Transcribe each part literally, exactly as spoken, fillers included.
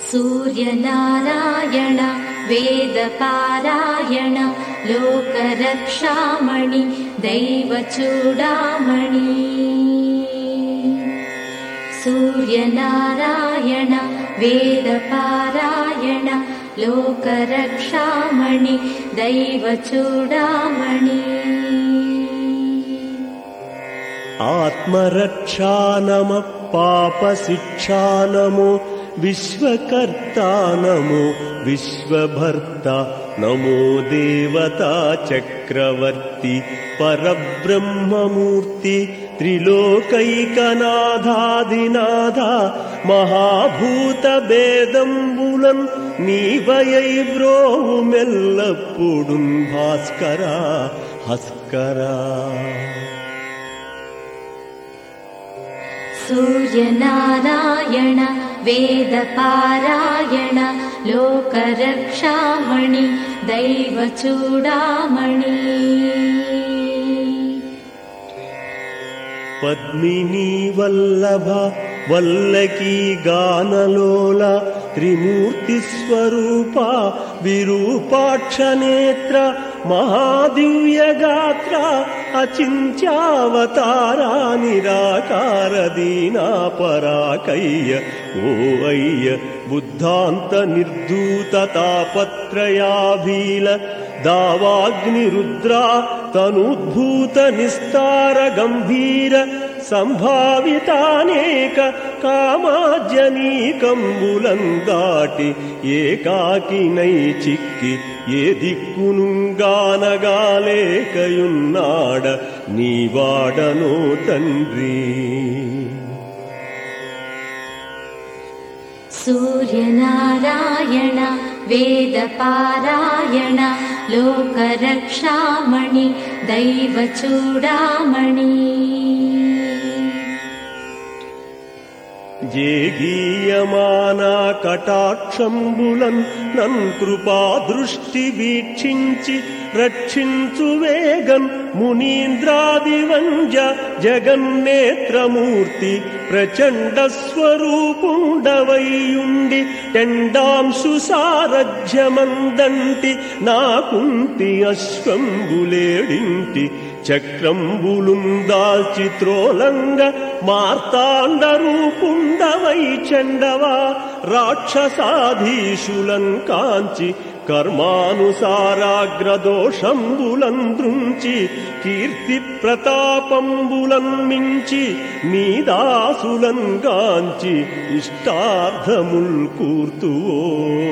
सूर्यनारायण वेदपारायण लोकरक्षामणि दैवचूडामणि। सूर्यनारायण वेदपारायण लोकरक्षामणि दैवचूडामणि। आत्मरक्षा नमः पापशिक्षा नमो विश्वकर्ता नमो विश्वभर्ता नमो देवता चक्रवर्ती परब्रह्ममूर्ति त्रिलोकैकनाथादिनाथा महाभूतभेदंबुलन् नीवयै व्रोहुमेल्लप्पुडुन् भास्करा हस्करा। सूर्यनारायण वेदपारायण लोकरक्षामणि दैवचूडामणि। पद्मिनी वल्लभ वल्लकी गानलोला त्रिमूर्तिस्वरूपा विरूपाक्षनेत्र महादिव्यगात्रा अचिन्त्यावतारा निराकार दीनापराकय्य ओ अय्य बुद्धान्त निर्धूत तापत्रयाभील दावाग्निरुद्रा तनुद्भूत निस्तार गंभीर संभावितानेक कामाजनीकंबुलंदाटि ఏకాకినై చిక్కి ఏ దిక్కునుగానగాలేకయున్నాడ నీవాడనో తండ్రి। सूर्यनारायण वेदपारायण लोकरक्षामणि दैवचूडामणि। జేగీయమానా కటాక్షంబులన్ నన్ కృపా దృష్టి వీక్షించి రక్షించు వేగన్ మునీంద్రాదివంజ జగన్నేత్రమూర్తి ప్రచండ స్వరూపుండవైయుండి టెండాంశు సారథ్యమందంటి నాకుంటి అశ్వంబులేడింటి చక్రంబులుందాల్చి త్రోలంగ మార్తాండ రూపుండవై చండవా రాక్షసాధీశులన్ కాంచి కర్మానుసారాగ్రదోషంబులన్ దృంచి కీర్తి ప్రతాపంబులన్ మించి నీదాసులన్ గాంచి ఇష్టార్థముల్ కూర్తువో।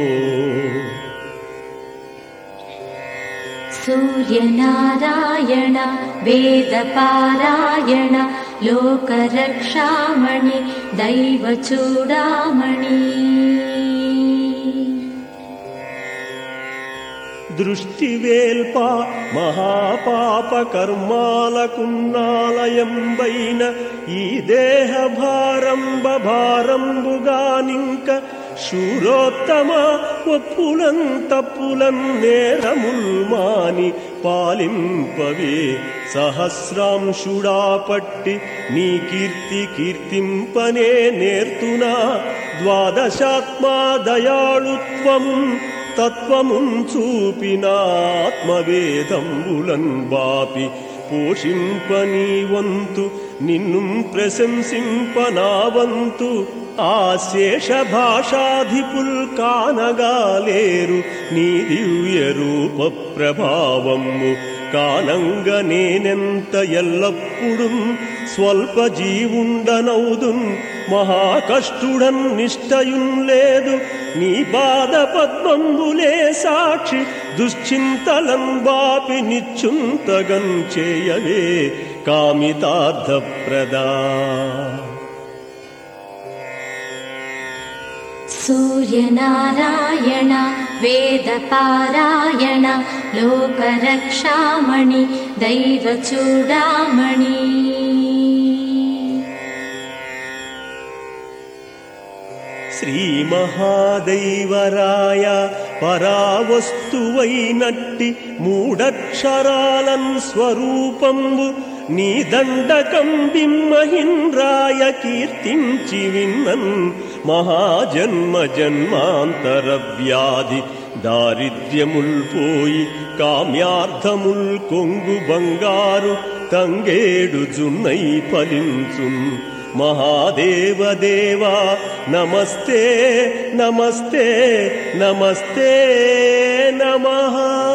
सूर्यनारायण वेदपारायण लोकरक्षामणि दैवचूडामणि। దృష్టివేల్ప మహాపాప కర్మాలకున్నాలయంబైన ఈ దేహ భారంబ భారంబుగానింక శూరోత్తమ ఒప్పులన్ తప్పులన్ నేరముల్మాని పాలింపవే సహస్రాంశుడా పట్టి నీ కీర్తి కీర్తింపనే నేర్తునా ద్వాదశాత్మా దయాళుత్వము తత్వమున్ చూపిన ఆత్మవేదంబులన్ బాపి పోషింపనీ వంతు నిన్ను ప్రశంసింపనా వంతు ఆ శేష భాషాధిపుల్ కానగాలేరు నీ దివ్య రూప ప్రభావము కానంగ నేనెంత ఎల్లప్పుడూ స్వల్ప జీవుండనౌదున్ మహాకష్టుడన్ నిష్టయున్ లేదు నీ పాద పద్మంబులే సాక్షి దుశ్చింతలన్ బాపి నిచ్చుంతగన్ చేయవే కామితార్థప్రదా। सूर्यनारायण वेदपारायण लोकरक्षामणि दैवचूडामणि। శ్రీ మహాదైవరాయ పరావస్తువైనట్టి మూడక్షరాలన్ స్వరూపంబు నీ దండకం బిమ్మహింద్రాయ కీర్తించి విన్నన్ మహాజన్మ జన్మాంతర వ్యాధి దారిద్ర్యముల్ పోయి కామ్యార్థముల్ కొంగు బంగారు తంగేడు జున్నై ఫలించున్ మహాదేవదేవా నమస్తే నమస్తే నమస్తే నమః.